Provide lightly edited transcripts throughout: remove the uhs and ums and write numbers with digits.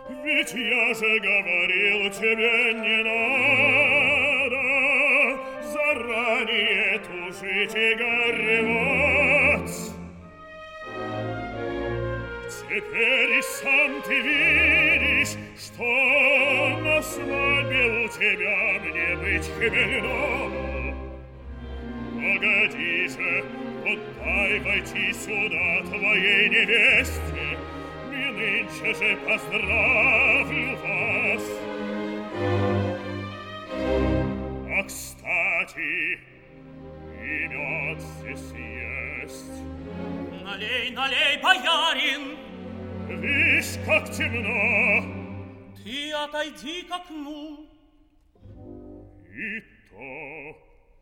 Ведь я же говорил тебе не надо заранее тужить и горевать. Теперь и сам ты видишь, что на свадьбе у тебя мне быть хмельно. Погоди же, подай войти сюда твоей невесте, и нынче же поздравлю вас. А, кстати, и мед здесь есть. Налей, налей, боярин! Вишь, как темно. Ты отойди к окну. И то.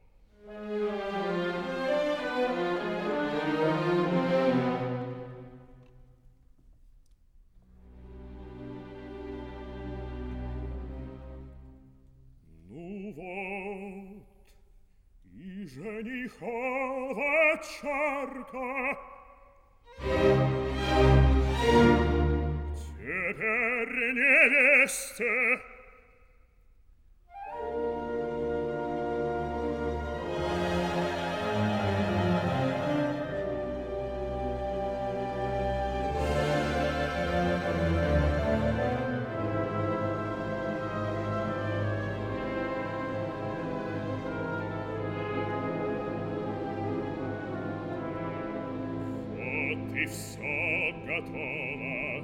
Ну вот, и женихова чарка. Теперь невесте. Вот и все готово.